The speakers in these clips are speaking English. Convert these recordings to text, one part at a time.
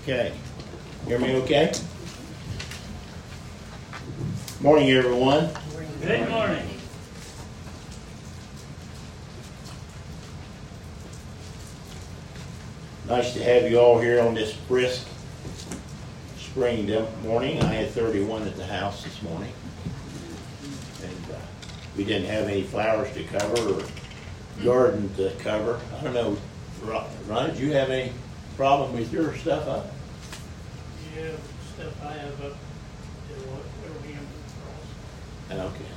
Okay. Hear me okay? Morning, everyone. Good morning. Nice to have you all here on this brisk spring morning. I had 31 at the house this morning. And we didn't have any flowers to cover or garden to cover. I don't know, Ron, did you have any problem with your stuff up? Yeah, stuff I have up it'll be in the cross. Okay.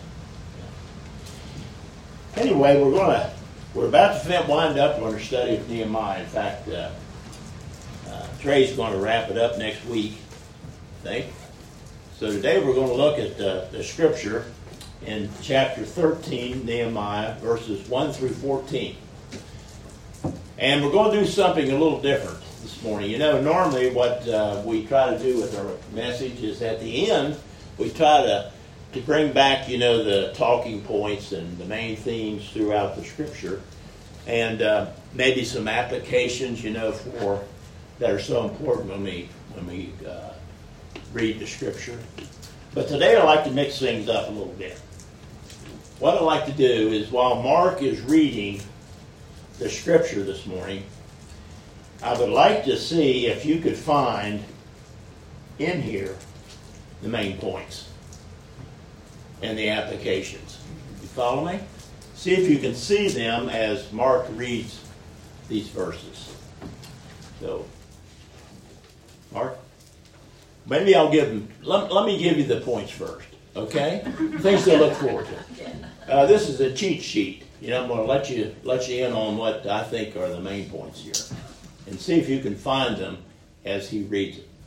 Anyway, we're about to wind up on our study of Nehemiah. In fact, Trey's going to wrap it up next week, I think. So today we're going to look at the scripture in chapter 13, Nehemiah, verses 1 through 14. And we're going to do something a little different this morning. You know, normally what we try to do with our message is at the end, we try to bring back, you know, the talking points and the main themes throughout the scripture. And maybe some applications, you know, that are so important when we read the scripture. But today I'd like to mix things up a little bit. What I'd like to do is, while Mark is reading the scripture this morning, I would like to see if you could find in here the main points and the applications. You follow me? See if you can see them as Mark reads these verses. So, Mark, maybe I'll give them. Let me give you the points first, okay? Things to look forward to. This is a cheat sheet. You know, I'm going to let you in on what I think are the main points here, and see if you can find them as he reads it.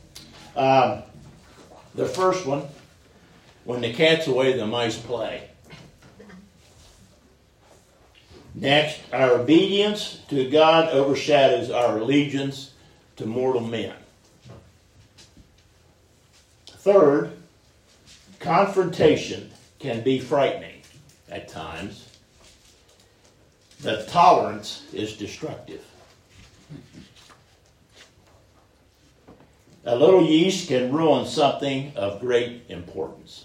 The first one, when the cat's away, the mice play. Next, our obedience to God overshadows our allegiance to mortal men. Third, confrontation can be frightening at times, but tolerance is destructive. A little yeast can ruin something of great importance.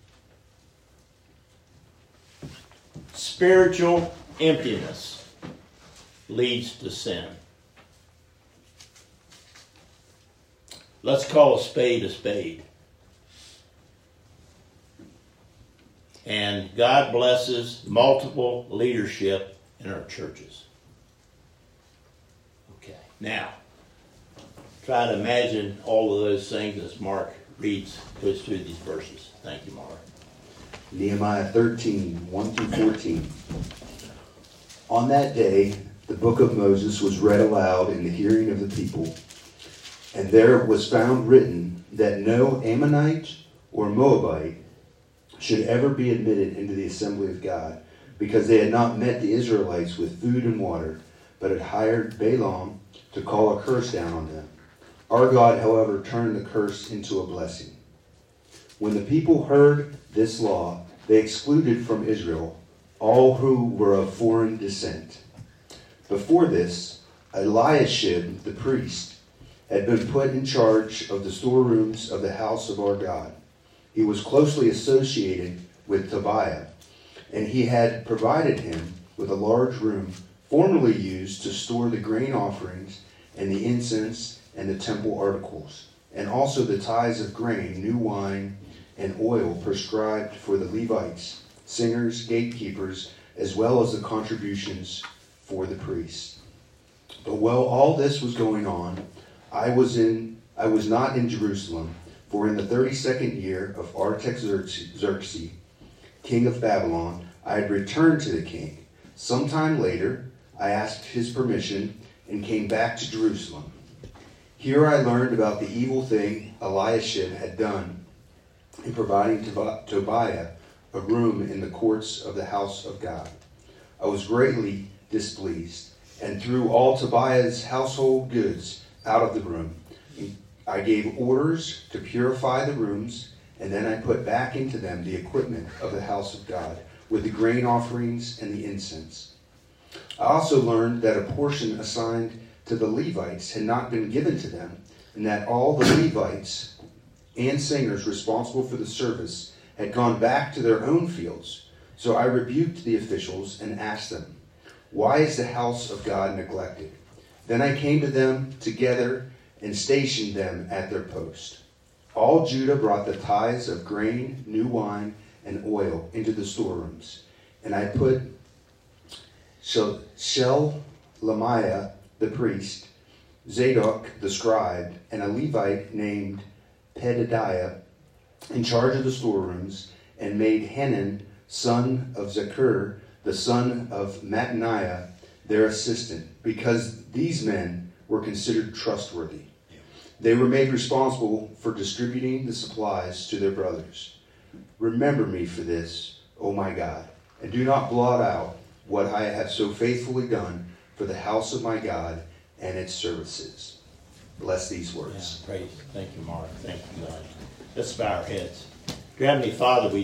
Spiritual emptiness leads to sin. Let's call a spade a spade. And God blesses multiple leadership in our churches. Okay, now, try to imagine all of those things as Mark goes through these verses. Thank you, Mark. Nehemiah 13, 1 through 14. On that day, the book of Moses was read aloud in the hearing of the people. And there was found written that no Ammonite or Moabite should ever be admitted into the assembly of God, because they had not met the Israelites with food and water, but had hired Balaam to call a curse down on them. Our God, however, turned the curse into a blessing. When the people heard this law, they excluded from Israel all who were of foreign descent. Before this, Eliashib the priest had been put in charge of the storerooms of the house of our God. He was closely associated with Tobiah, and he had provided him with a large room formerly used to store the grain offerings and the incense and the temple articles, and also the tithes of grain, new wine, and oil prescribed for the Levites, singers, gatekeepers, as well as the contributions for the priests. But while all this was going on, I was not in Jerusalem, for in the 32nd year of Artaxerxes, king of Babylon, I had returned to the king. Sometime later, I asked his permission and came back to Jerusalem. Here I learned about the evil thing Eliashib had done in providing Tobiah a room in the courts of the house of God. I was greatly displeased, and threw all Tobiah's household goods out of the room. I gave orders to purify the rooms, and then I put back into them the equipment of the house of God, with the grain offerings and the incense. I also learned that a portion assigned to the Levites had not been given to them, and that all the Levites and singers responsible for the service had gone back to their own fields. So I rebuked the officials and asked them, "Why is the house of God neglected?" Then I came to them together and stationed them at their post. All Judah brought the tithes of grain, new wine, and oil into the storerooms. And I put Shelemiah the priest, Zadok the scribe, and a Levite named Pedadiah in charge of the storerooms, and made Hanan, son of Zakur, the son of Mattaniah, their assistant, because these men were considered trustworthy. They were made responsible for distributing the supplies to their brothers. Remember me for this, O my God, and do not blot out what I have so faithfully done for the house of my God and its services. Bless these words. Yeah, praise. Thank you, Mark. Thank you, God. Let's bow our heads. Dear Heavenly Father, we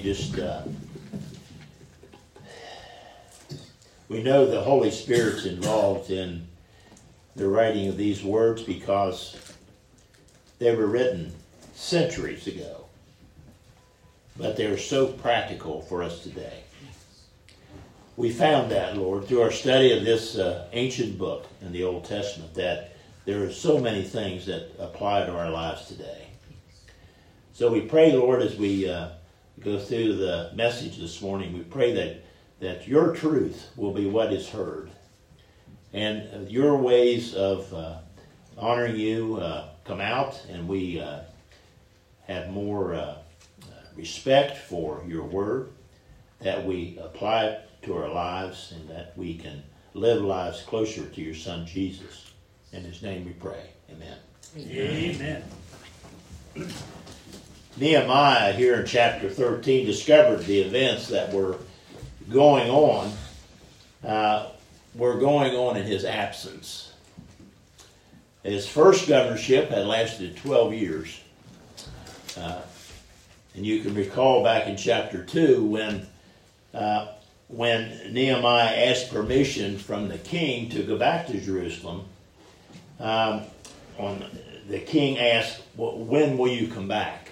know the Holy Spirit's involved in the writing of these words because they were written centuries ago. But they're so practical for us today. We found that, Lord, through our study of this ancient book in the Old Testament, that there are so many things that apply to our lives today. So we pray, Lord, as we go through the message this morning, we pray that your truth will be what is heard. And your ways of honoring you come out, and we have more respect for your word, that we apply it to our lives, and that we can live lives closer to your Son, Jesus. In his name we pray. Amen. Amen. Nehemiah, here in chapter 13, discovered the events that were going on in his absence. His first governorship had lasted 12 years. And you can recall back in chapter 2 when Nehemiah asked permission from the king to go back to Jerusalem. The king asked, well, when will you come back?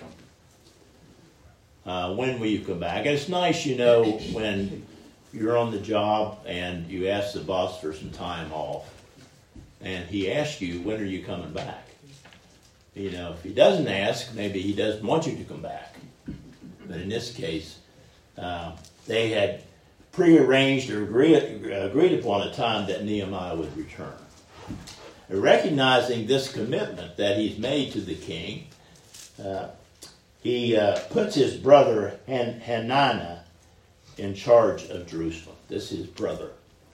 When will you come back? And it's nice, when you're on the job and you ask the boss for some time off, and he asks you, when are you coming back? If he doesn't ask, maybe he doesn't want you to come back. But in this case, they had prearranged or agreed upon a time that Nehemiah would return. Recognizing this commitment that he's made to the king, he puts his brother Hananiah in charge of Jerusalem. This is his brother.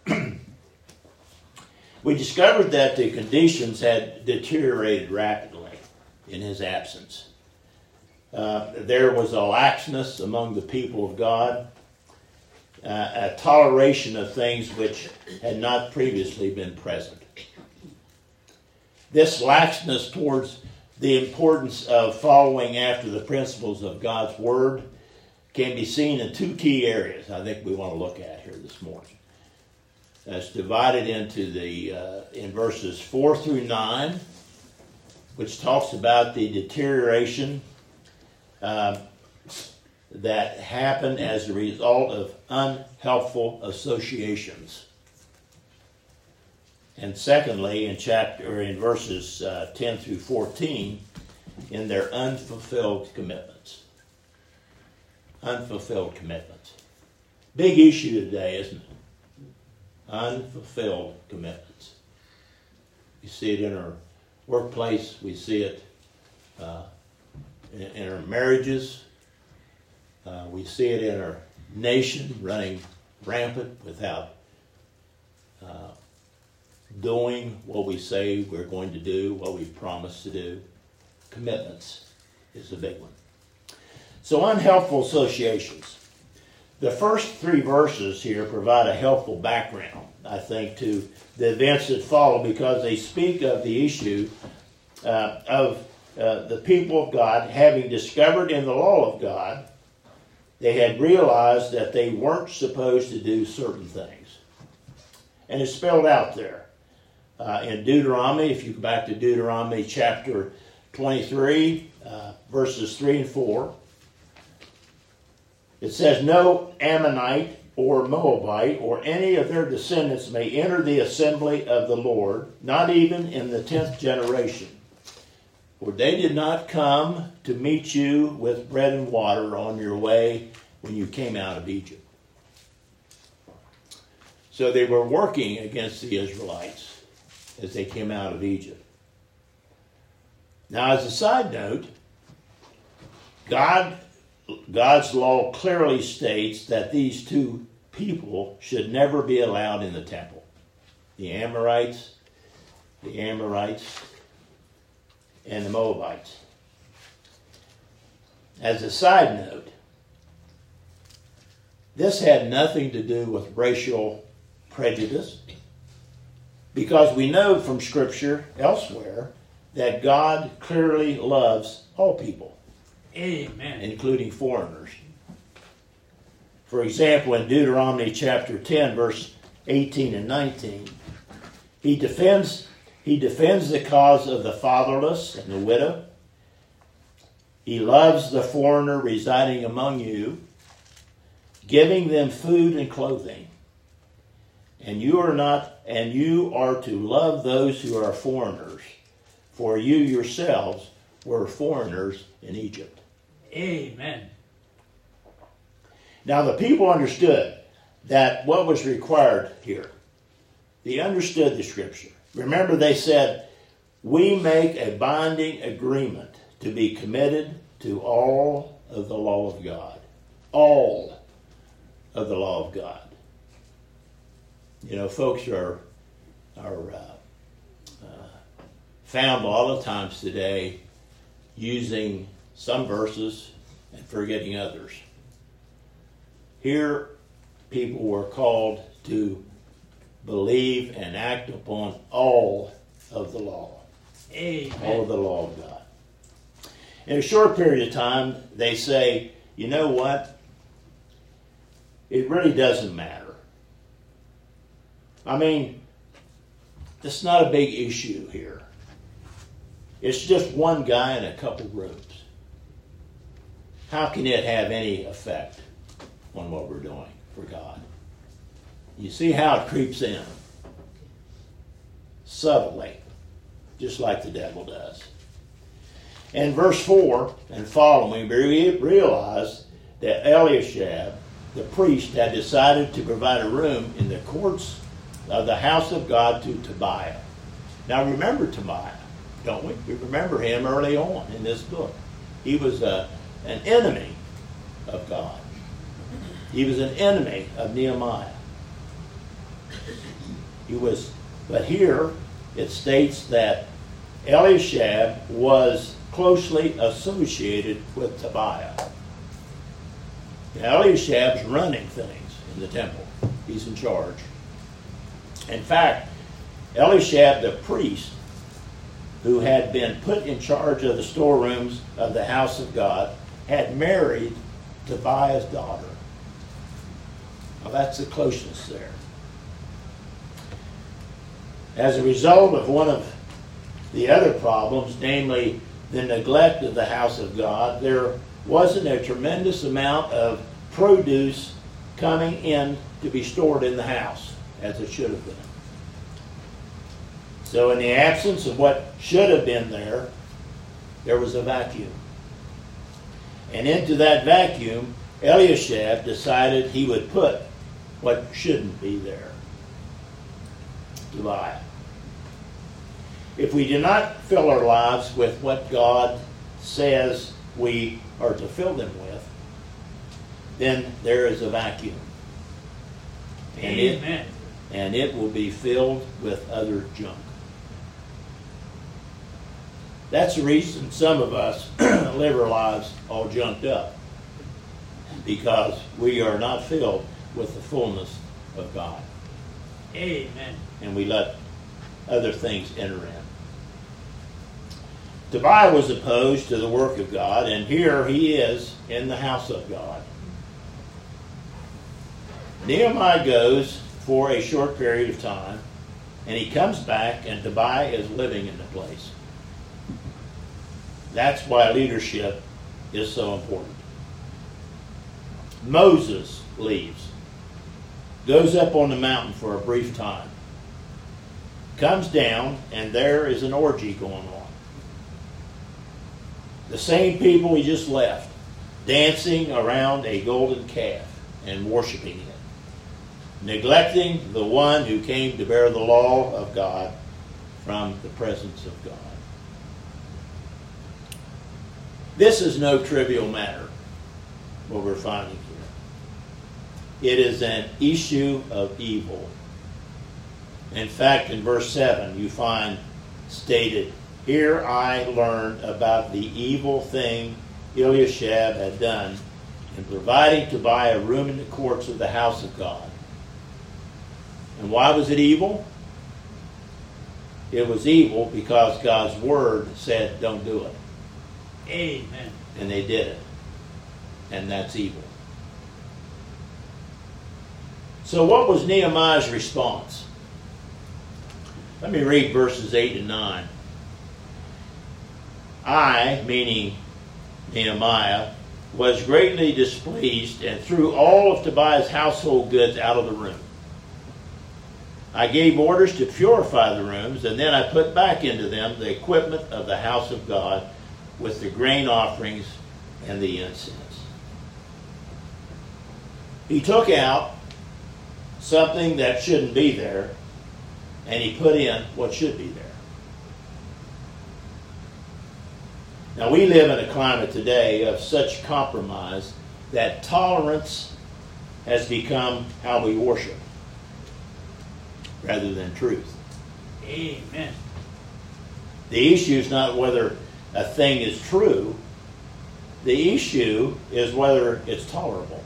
We discovered that the conditions had deteriorated rapidly in his absence. There was a laxness among the people of God, a toleration of things which had not previously been present. This laxness towards the importance of following after the principles of God's Word can be seen in two key areas I think we want to look at here this morning. It's divided into in verses 4 through 9, which talks about the deterioration that happened as a result of unhelpful associations. And secondly, in verses 10 through 14, in their unfulfilled commitments. Unfulfilled commitments. Big issue today, isn't it? Unfulfilled commitments. We see it in our workplace. We see it in our marriages. We see it in our nation running rampant without doing what we say we're going to do, what we promise to do. Commitments is a big one. So unhelpful associations. The first three verses here provide a helpful background, I think, to the events that follow, because they speak of the issue of the people of God having discovered in the law of God, they had realized that they weren't supposed to do certain things. And it's spelled out there. In Deuteronomy, if you go back to Deuteronomy chapter 23, verses 3 and 4. It says, "No Ammonite or Moabite or any of their descendants may enter the assembly of the Lord, not even in the 10th generation. For they did not come to meet you with bread and water on your way when you came out of Egypt." So they were working against the Israelites as they came out of Egypt. Now, as a side note, God's law clearly states that these two people should never be allowed in the temple. The Amorites, and the Moabites. As a side note, this had nothing to do with racial prejudice, because we know from Scripture elsewhere that God clearly loves all people. Amen. Including foreigners. For example, in Deuteronomy chapter 10, verse 18 and 19, he defends the cause of the fatherless and the widow. He loves the foreigner residing among you, giving them food and clothing. And you are to love those who are foreigners, for you yourselves were foreigners in Egypt. Amen. Now the people understood that what was required here. They understood the Scripture. Remember, they said, "We make a binding agreement to be committed to all of the law of God." All of the law of God. You know, folks are found a lot of times today using some verses and forgetting others. Here, people were called to believe and act upon all of the law. Amen. All of the law of God. In a short period of time, they say, you know what? It really doesn't matter. I mean, it's not a big issue here. It's just one guy in a couple groups. How can it have any effect on what we're doing for God? You see how it creeps in? Subtly, just like the devil does. In verse 4 and following, we realize that Eliashib, the priest, had decided to provide a room in the courts of the house of God to Tobiah. Now remember Tobiah, don't we? We remember him early on in this book. He was an enemy of God. He was an enemy of Nehemiah. But here it states that Eliashib was closely associated with Tobiah. Now, Eliashib's running things in the temple. He's in charge. In fact, Eliashib, the priest, who had been put in charge of the storerooms of the house of God, had married Tobiah's daughter. Now, that's the closeness there. As a result of one of the other problems, namely the neglect of the house of God, there wasn't a tremendous amount of produce coming in to be stored in the house, as it should have been. So in the absence of what should have been there was a vacuum. And into that vacuum, Eliashib decided he would put what shouldn't be there. Tobiah. If we do not fill our lives with what God says we are to fill them with, then there is a vacuum. Amen. And it will be filled with other junk. That's the reason some of us live our lives all junked up. Because we are not filled with the fullness of God. Amen. And we let other things enter in. Tobiah was opposed to the work of God, and here he is in the house of God. Nehemiah goes for a short period of time, and he comes back, and Tobiah is living in the place. That's why leadership is so important. Moses leaves, goes up on the mountain for a brief time, comes down, and there is an orgy going on. The same people he just left, dancing around a golden calf and worshiping it, neglecting the one who came to bear the law of God from the presence of God. This is no trivial matter, what we're finding here. It is an issue of evil. In fact, in verse 7, you find stated, "Here I learned about the evil thing Eliashib had done in providing to buy a room in the courts of the house of God." And why was it evil? It was evil because God's word said, don't do it. Amen. And they did it. And that's evil. So what was Nehemiah's response? Let me read verses 8 and 9. I, meaning Nehemiah, was greatly displeased and threw all of Tobiah's household goods out of the room. I gave orders to purify the rooms, and then I put back into them the equipment of the house of God with the grain offerings and the incense. He took out something that shouldn't be there, and he put in what should be there. Now, we live in a climate today of such compromise that tolerance has become how we worship rather than truth. Amen. The issue is not whether a thing is true. The issue is whether it's tolerable.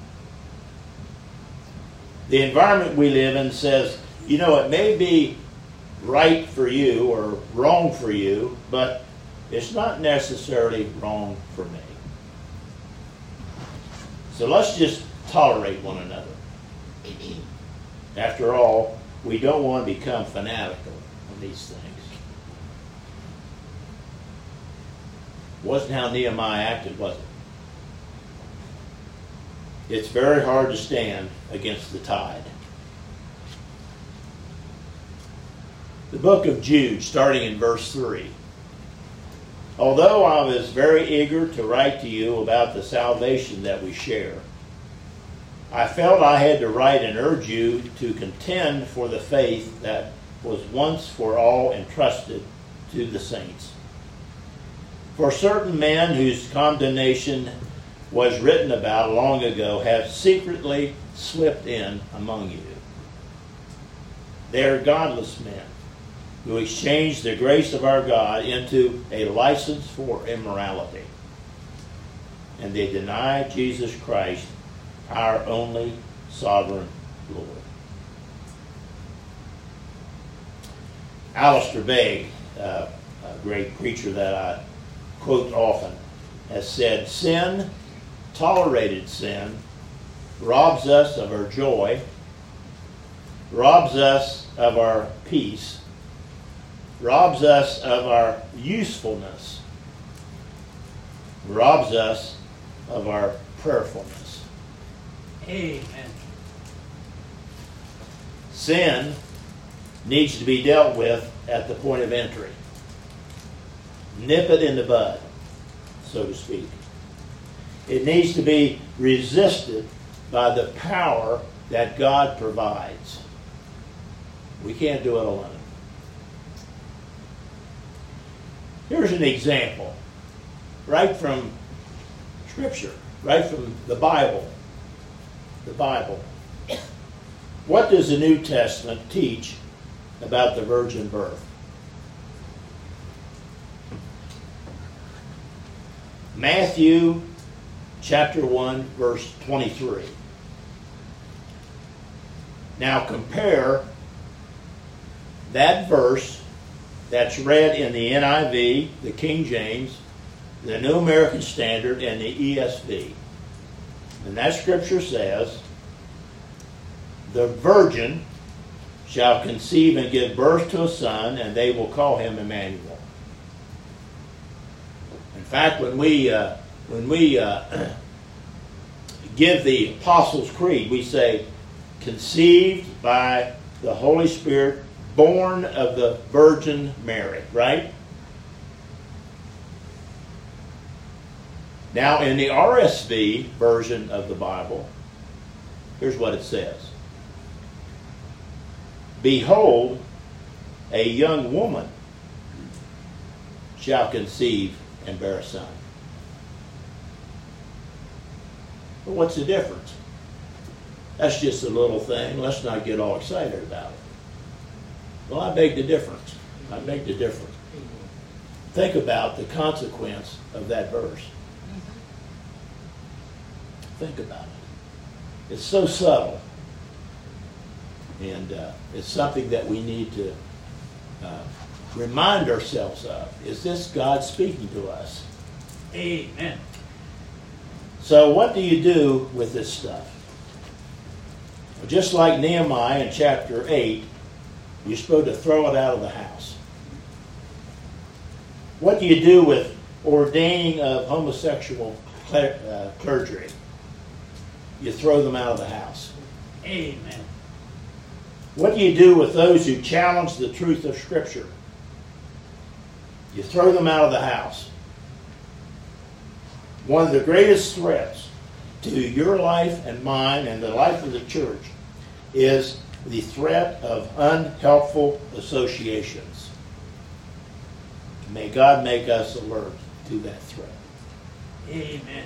The environment we live in says, you know, it may be right for you or wrong for you, but it's not necessarily wrong for me. So let's just tolerate one another. After all, we don't want to become fanatical on these things. Wasn't how Nehemiah acted, was it? It's very hard to stand against the tide. The book of Jude, starting in verse 3. Although I was very eager to write to you about the salvation that we share, I felt I had to write and urge you to contend for the faith that was once for all entrusted to the saints. For certain men whose condemnation was written about long ago have secretly slipped in among you. They are godless men who exchanged the grace of our God into a license for immorality. And they deny Jesus Christ, our only sovereign Lord. Alistair Begg, a great preacher that I quote often, has said, sin, tolerated sin, robs us of our joy, robs us of our peace, robs us of our usefulness, robs us of our prayerfulness. Amen. Sin needs to be dealt with at the point of entry. Nip it in the bud, so to speak. It needs to be resisted by the power that God provides. We can't do it alone. Here's an example, right from Scripture, right from the Bible. The Bible. What does the New Testament teach about the virgin birth? Matthew chapter 1, verse 23. Now compare that verse that's read in the NIV, the King James, the New American Standard, and the ESV. And that scripture says, the virgin shall conceive and give birth to a son, and they will call him Emmanuel. In fact, when we give the Apostles' Creed, we say, conceived by the Holy Spirit, born of the Virgin Mary, right? Now, in the RSV version of the Bible, here's what it says. Behold, a young woman shall conceive and bear a son. Well, what's the difference? That's just a little thing. Let's not get all excited about it. Well, I beg the difference. I beg the difference. Think about the consequence of that verse. Think about it. It's so subtle. And it's something that we need to remind ourselves of. Is this God speaking to us? Amen. So what do you do with this stuff? Well, just like Nehemiah in chapter 8, you're supposed to throw it out of the house. What do you do with ordaining of homosexual clergy? You throw them out of the house. Amen. What do you do with those who challenge the truth of Scripture? You throw them out of the house. One of the greatest threats to your life and mine and the life of the church is the threat of unhelpful associations. May God make us alert to that threat. Amen.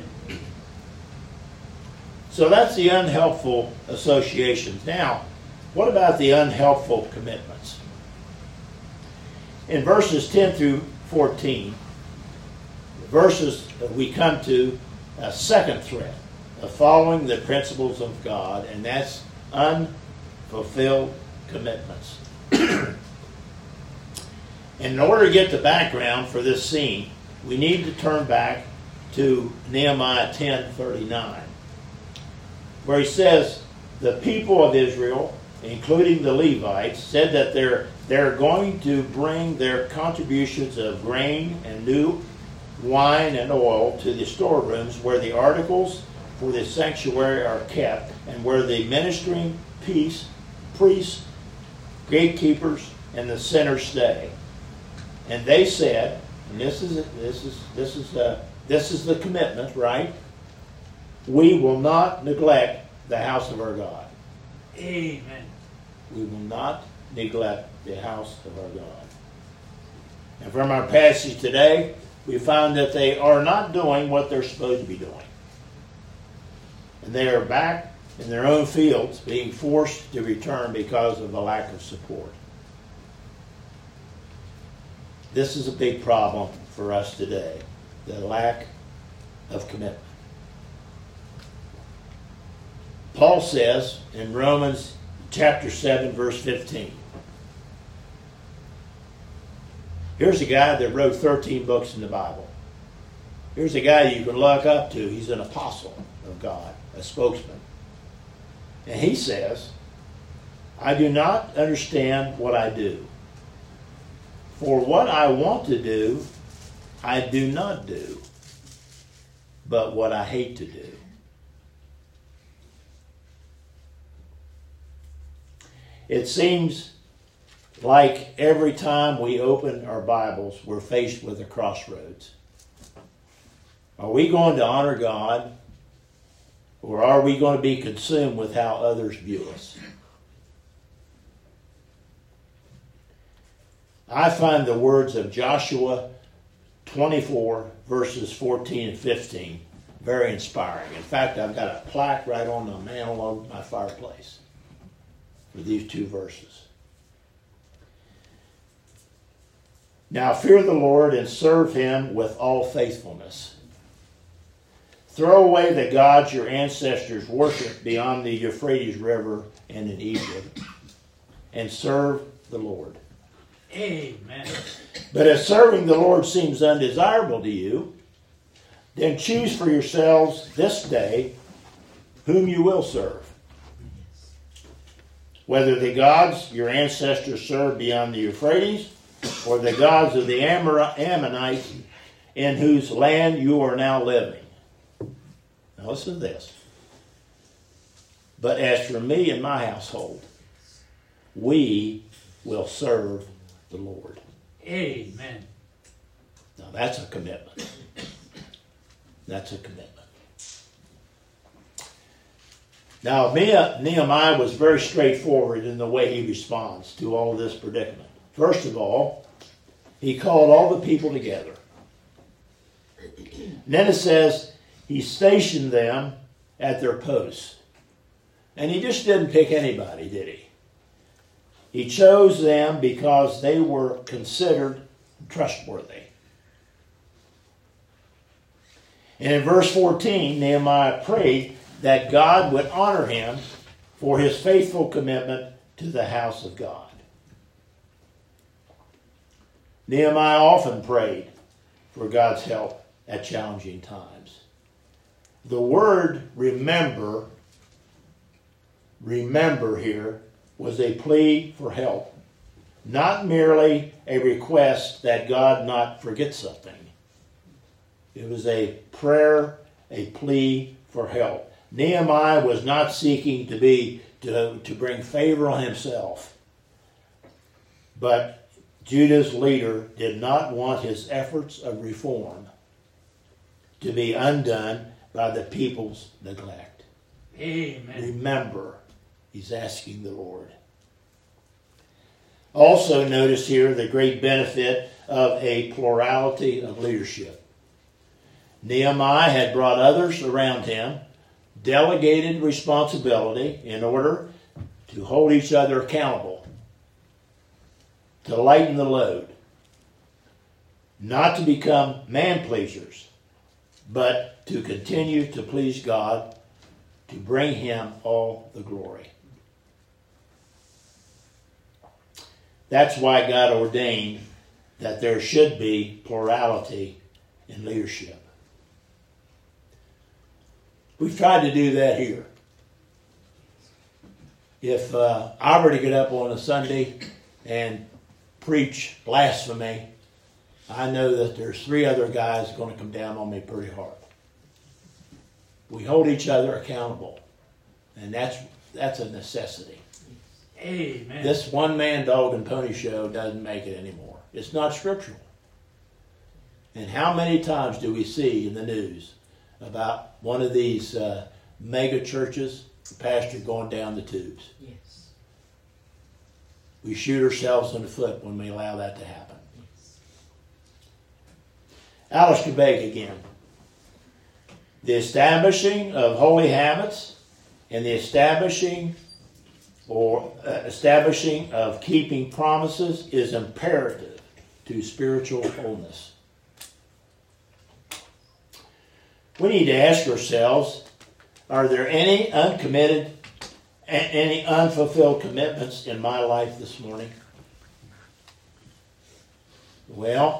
So that's the unhelpful associations. Now, what about the unhelpful commitments? In verses 10 through 14, we come to a second threat of following the principles of God, and that's unfulfilled commitments. In order to get the background for this scene, we need to turn back to Nehemiah 10:39, where he says, the people of Israel, including the Levites, said that they're going to bring their contributions of grain and new wine and oil to the storerooms where the articles for the sanctuary are kept and where the ministering priests, gatekeepers, and the sinners stay. And they said, and this is the commitment, right? We will not neglect the house of our God. Amen. We will not neglect the house of our God. And from our passage today, we find that they are not doing what they're supposed to be doing. And they are back in their own fields, being forced to return because of the lack of support. This is a big problem for us today, the lack of commitment. Paul says in Romans chapter 7, verse 15, here's a guy that wrote 13 books in the Bible. Here's a guy you can look up to. He's an apostle of God, a spokesman. And he says, I do not understand what I do. For what I want to do, I do not do, but what I hate to do. It seems like every time we open our Bibles, we're faced with a crossroads. Are we going to honor God, or are we going to be consumed with how others view us? I find the words of Joshua 24, verses 14 and 15, very inspiring. In fact, I've got a plaque right on the mantle of my fireplace for these two verses. Now fear the Lord and serve him with all faithfulness. Throw away the gods your ancestors worshipped beyond the Euphrates River and in Egypt, and serve the Lord. Amen. But if serving the Lord seems undesirable to you, then choose for yourselves this day whom you will serve. Whether the gods your ancestors served beyond the Euphrates, or the gods of the Ammonites in whose land you are now living. Now listen to this. But as for me and my household, we will serve the Lord. Amen. Now that's a commitment. That's a commitment. Now Nehemiah was very straightforward in the way he responds to all of this predicament. First of all, he called all the people together. And then it says he stationed them at their posts. And he just didn't pick anybody, did he? He chose them because they were considered trustworthy. And in verse 14, Nehemiah prayed that God would honor him for his faithful commitment to the house of God. Nehemiah often prayed for God's help at challenging times. The word remember here was a plea for help, not merely a request that God not forget something. It was a prayer, a plea for help. Nehemiah was not seeking to bring favor on himself, but Judah's leader did not want his efforts of reform to be undone by the people's neglect. Amen. Remember, he's asking the Lord. Also notice here the great benefit of a plurality of leadership. Nehemiah had brought others around him, delegated responsibility in order to hold each other accountable, to lighten the load, not to become man-pleasers, but to continue to please God, to bring him all the glory. That's why God ordained that there should be plurality in leadership. We've tried to do that here. If I were to get up on a Sunday and preach blasphemy, I know that there's 3 other guys going to come down on me pretty hard. We hold each other accountable, and that's a necessity. Amen. This one-man dog and pony show doesn't make it anymore. It's not scriptural. And how many times do we see in the news about one of these mega churches, the pastor going down the tubes? Yes. We shoot ourselves in the foot when we allow that to happen. Yes. Alice Quebec again. The establishing of holy habits and the establishing of keeping promises is imperative to spiritual wholeness. We need to ask ourselves, are there any uncommitted and any unfulfilled commitments in my life this morning? Well,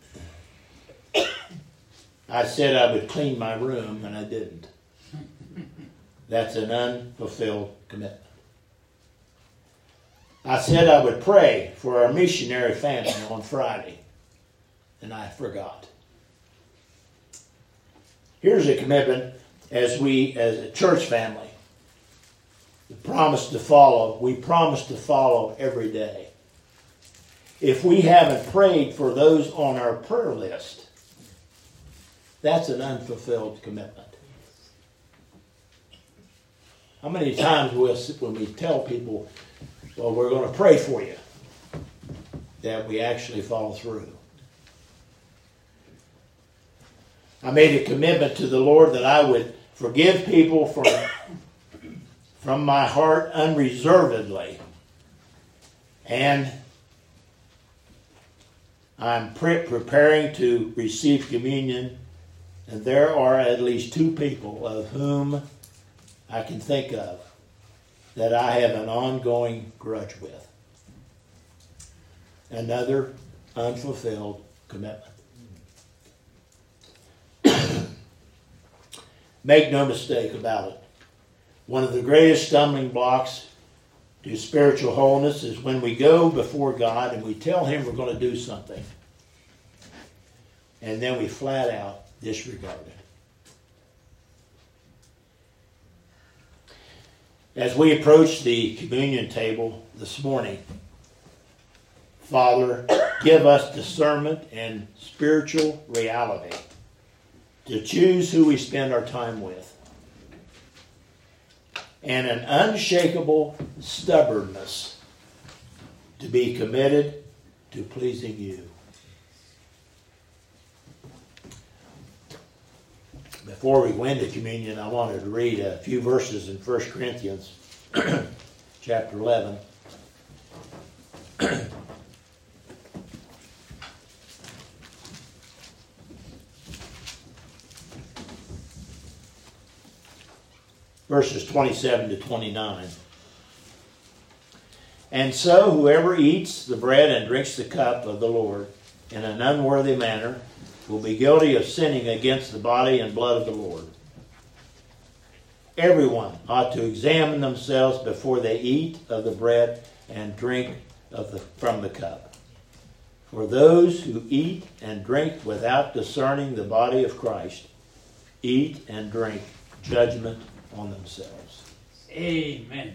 I said I would clean my room, and I didn't. That's an unfulfilled commitment. I said I would pray for our missionary family on Friday, and I forgot. Here's a commitment as a church family, we promise to follow every day. If we haven't prayed for those on our prayer list, that's an unfulfilled commitment. How many times when we tell people, well, we're going to pray for you, that we actually follow through? I made a commitment to the Lord that I would forgive people from my heart unreservedly. And I'm preparing to receive communion, and there are at least 2 people of whom I can think of that I have an ongoing grudge with. Another unfulfilled commitment. Make no mistake about it. One of the greatest stumbling blocks to spiritual wholeness is when we go before God and we tell Him we're going to do something. and then we flat out disregard it. As we approach the communion table this morning, Father, give us discernment and spiritual reality to choose who we spend our time with, and an unshakable stubbornness to be committed to pleasing you. Before we go into communion, I wanted to read a few verses in 1 Corinthians chapter 11. Verses 27 to 29. And so whoever eats the bread and drinks the cup of the Lord in an unworthy manner will be guilty of sinning against the body and blood of the Lord. Everyone ought to examine themselves before they eat of the bread and drink from the cup. For those who eat and drink without discerning the body of Christ eat and drink judgment on themselves. Amen.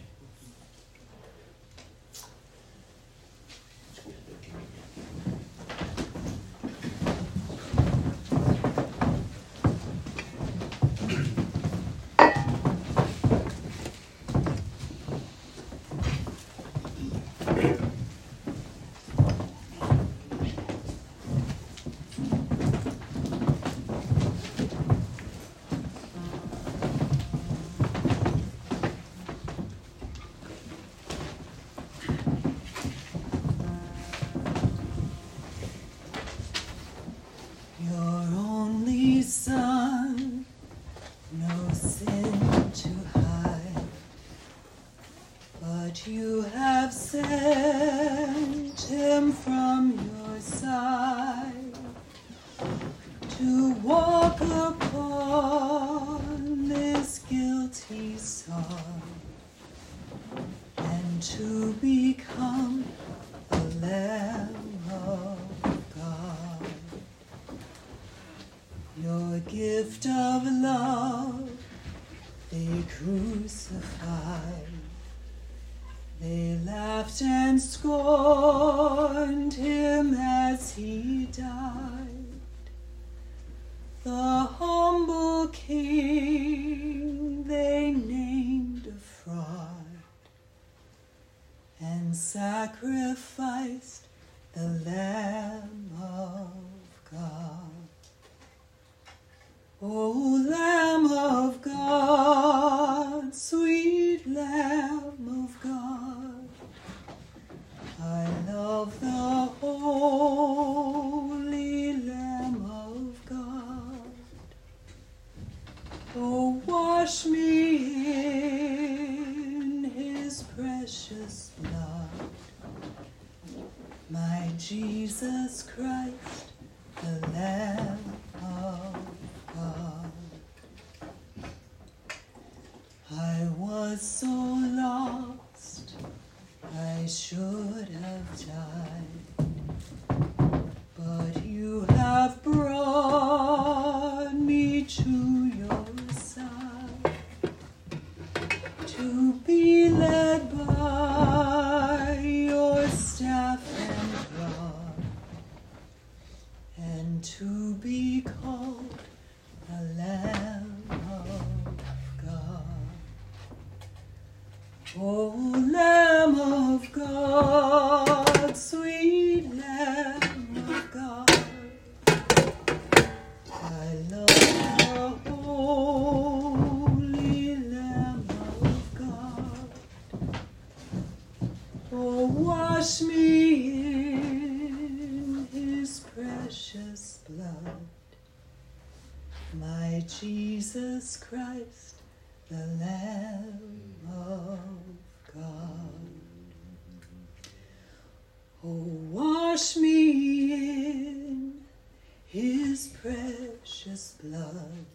They laughed and scorned him as he died. The humble king they named a fraud, and sacrificed the Lamb of God. O Lamb of God, sweet Lamb of God, I love the holy Lamb of God. Oh, wash me in his precious blood, my Jesus Christ, the Lamb of God. I was so lost, I should have died, but you have brought me to your side, to be led by your staff and rod, and to be called the Lamb of God. O Lamb of God, sweet Lamb of God, I love the holy Lamb of God. Oh, wash me in his precious blood, my Jesus Christ, the Lamb of God. Oh, wash me in his precious blood,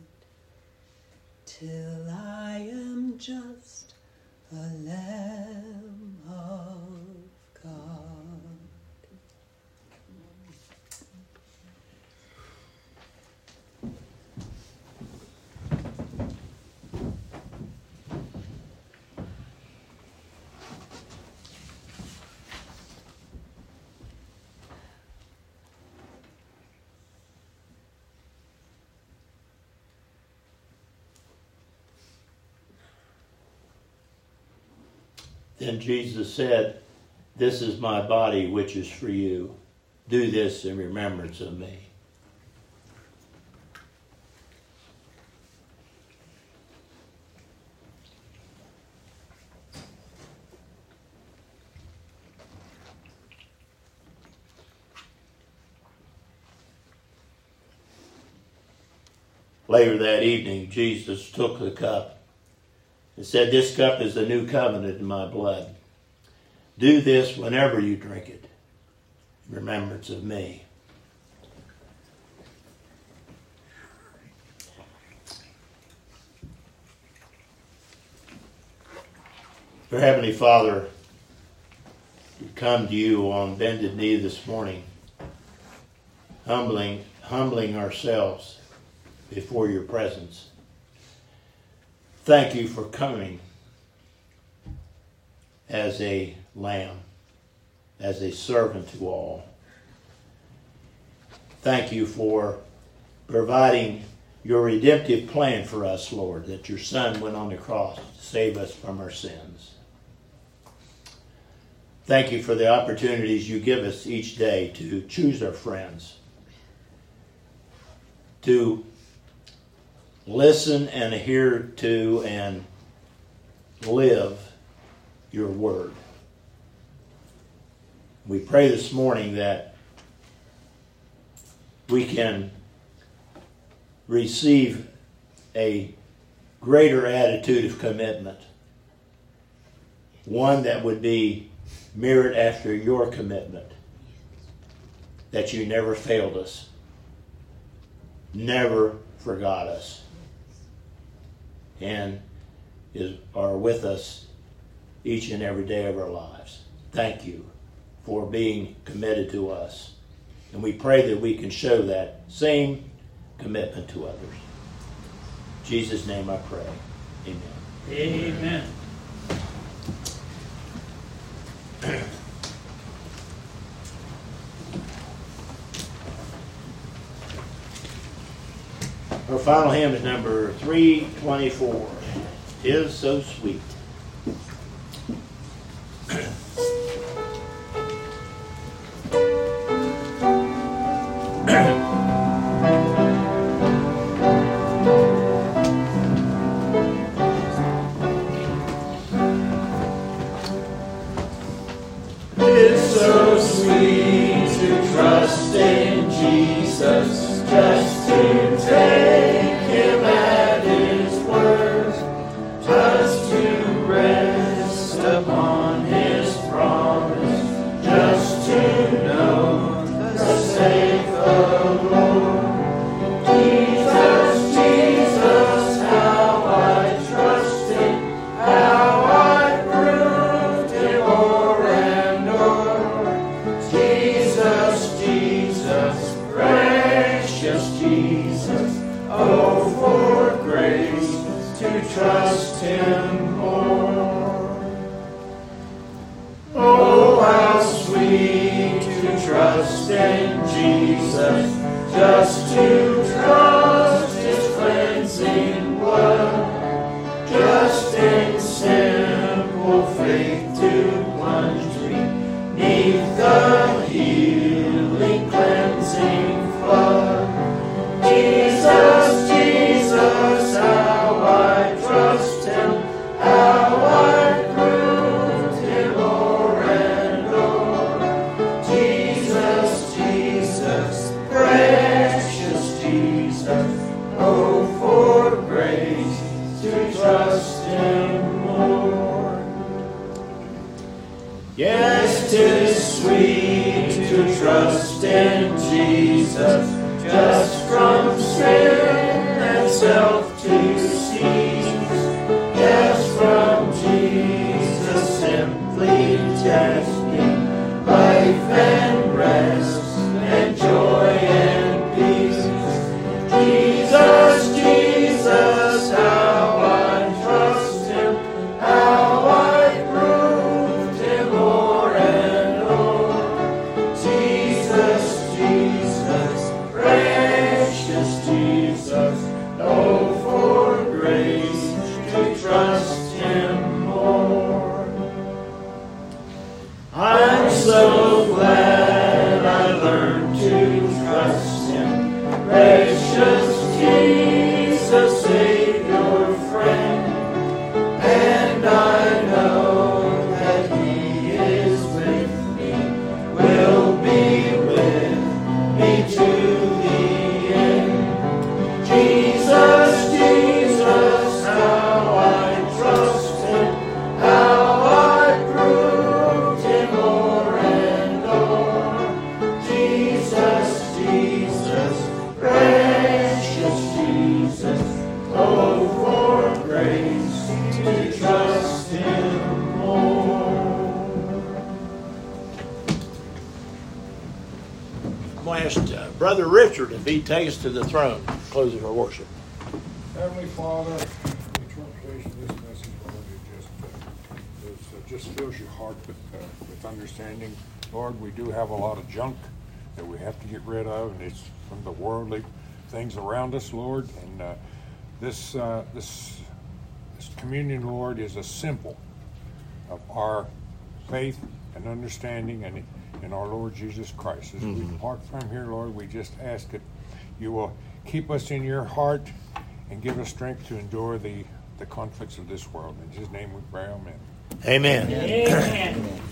till I am just a Lamb of God. Then Jesus said, "This is my body, which is for you. Do this in remembrance of me." Later that evening, Jesus took the cup and said, "This cup is the new covenant in my blood. Do this whenever you drink it, in remembrance of me." Dear Heavenly Father, we come to you on bended knee this morning, humbling ourselves before your presence. Thank you for coming as a lamb, as a servant to all. Thank you for providing your redemptive plan for us, Lord, that your Son went on the cross to save us from our sins. Thank you for the opportunities you give us each day to choose our friends, to listen and adhere to and live your word. We pray this morning that we can receive a greater attitude of commitment, one that would be mirrored after your commitment, that you never failed us, never forgot us, and are with us each and every day of our lives. Thank you for being committed to us. And we pray that we can show that same commitment to others. In Jesus' name I pray. Amen. Amen. Our final hymn is number 324. "'Tis So Sweet." It's so sweet to trust in Jesus, just to take him at his word, just to rest upon his promise, just to know the sake of the Lord. Jesus, Jesus, how I trust him, how I proved him o'er and o'er. Jesus, Jesus, precious Jesus, oh, for grace to trust him more. Oh, how sweet to trust in Jesus, just to trust his cleansing blood, just in simple faith to plunge beneath the healing cleansing flood. Jesus, Jesus, how I trust him, how I proved him o'er and o'er. Jesus, Jesus, precious Jesus, oh, for grace to trust him more. Yes, 'tis sweet to trust in Jesus, just from sin and self to cease. Yes, from Jesus simply testing life and rest and joy and peace. Jesus, Jesus, how I trust him, how I proved him o'er and o'er. Jesus, Jesus, precious Jesus, oh, for Brother Richard, if he'd take us to the throne, closing our worship. Heavenly Father, the interpretation of this message, Lord, it just fills your heart with understanding. Lord, we do have a lot of junk that we have to get rid of, and it's from the worldly things around us, Lord. And this communion, Lord, is a symbol of our faith and understanding and in our Lord Jesus Christ. As we depart from here, Lord, we just ask that you will keep us in your heart and give us strength to endure the conflicts of this world. In his name we pray, amen. Amen. Amen.